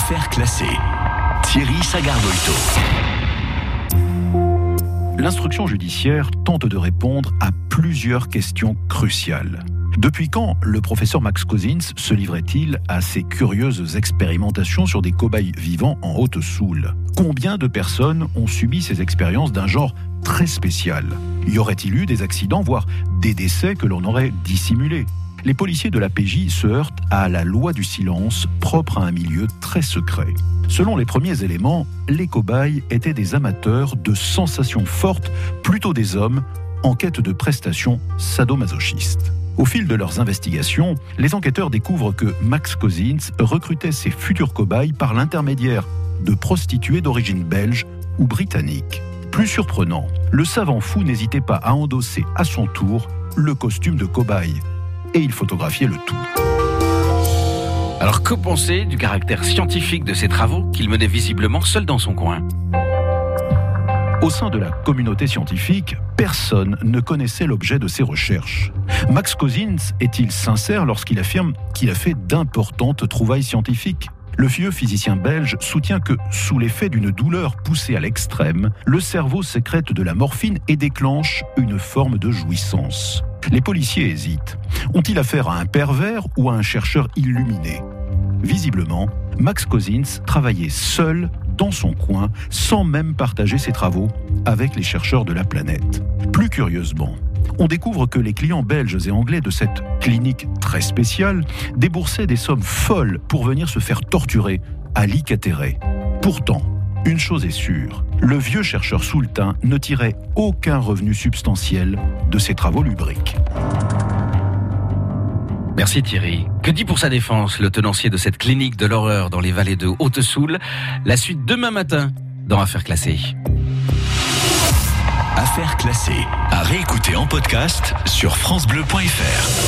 Affaires classées. Thierry Sagardolto. L'instruction judiciaire tente de répondre à plusieurs questions cruciales. Depuis quand le professeur Max Cozzins se livrait-il à ces curieuses expérimentations sur des cobayes vivants en Haute-Soule ? Combien de personnes ont subi ces expériences d'un genre très spécial ? Y aurait-il eu des accidents, voire des décès que l'on aurait dissimulés ? Les policiers de la PJ se heurtent à la loi du silence propre à un milieu très secret. Selon les premiers éléments, les cobayes étaient des amateurs de sensations fortes, plutôt des hommes en quête de prestations sadomasochistes. Au fil de leurs investigations, les enquêteurs découvrent que Max Cozzins recrutait ses futurs cobayes par l'intermédiaire de prostituées d'origine belge ou britannique. Plus surprenant, le savant fou n'hésitait pas à endosser à son tour le costume de cobaye. Et il photographiait le tout. Alors que penser du caractère scientifique de ces travaux qu'il menait visiblement seul dans son coin ? Au sein de la communauté scientifique, personne ne connaissait l'objet de ses recherches. Max Cozzins est-il sincère lorsqu'il affirme qu'il a fait d'importantes trouvailles scientifiques ? Le vieux physicien belge soutient que, sous l'effet d'une douleur poussée à l'extrême, le cerveau sécrète de la morphine et déclenche une forme de jouissance. Les policiers hésitent. Ont-ils affaire à un pervers ou à un chercheur illuminé ? Visiblement, Max Cozzins travaillait seul dans son coin, sans même partager ses travaux avec les chercheurs de la planète. Plus curieusement, on découvre que les clients belges et anglais de cette clinique très spéciale déboursaient des sommes folles pour venir se faire torturer à l'Icatéré. Pourtant, une chose est sûre, le vieux chercheur soultain ne tirait aucun revenu substantiel de ses travaux lubriques. Merci Thierry. Que dit pour sa défense le tenancier de cette clinique de l'horreur dans les vallées de Haute-Soule ? La suite demain matin dans Affaires classées. Affaires classées, à réécouter en podcast sur francebleu.fr.